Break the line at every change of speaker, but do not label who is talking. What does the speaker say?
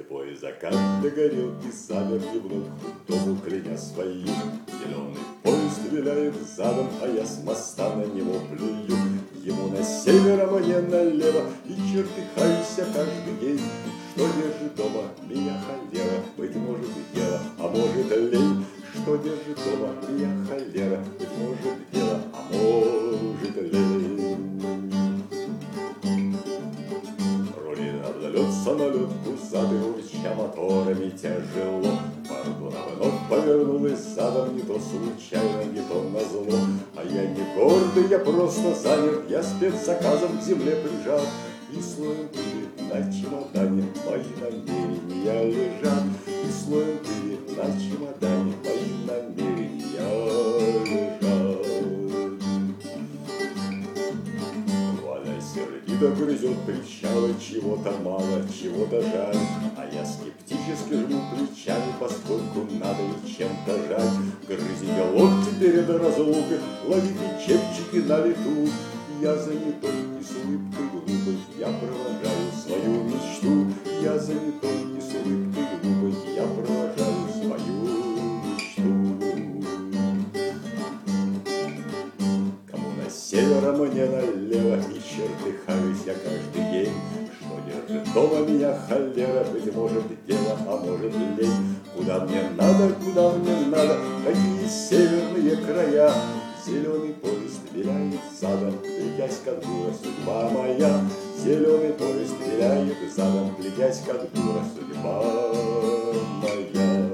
Слепой закат догорел и замер вновь, дому кляня своим. Зеленый поезд виляет задом, а я с моста на него плюю. Ему на север, а мне налево, и чертыхаюсь я каждый день. Что держит дома меня холера, быть может дело, а может лень. Что держит дома меня холера, быть может дело, а может лень. Рулит обзалет самолет, пузатый урча моторами тяжело. Пардона вновь повернулась задом, не то случайно, не то назло. А я не гордый, я просто занят, я спецзаказом к земле прижат. И слоем пыли на чемодане мои намерения лежат. И слоем пыли на чемодане мои намерения лежат. Валя сердито грызет причалы, чего-то мало, чего-то жаль. А я скептически жму плечами, поскольку надо и чем-то жать. Грызите локти перед разлукой, ловите чепчики на лету. Я занятой и с улыбкой глупой, я провожаю свою мечту. Я занятой и с улыбкой глупой, я провожаю свою мечту. Кому на север, а мне налево, и чертыхаюсь я каждый день. Что держит дома меня холера, быть может дело, а может лень. Куда мне надо, какие северные края. Зеленый поезд виляет задом, глядясь, как дура судьба моя. Зеленый поезд виляет задом, глядясь, как дура судьба моя.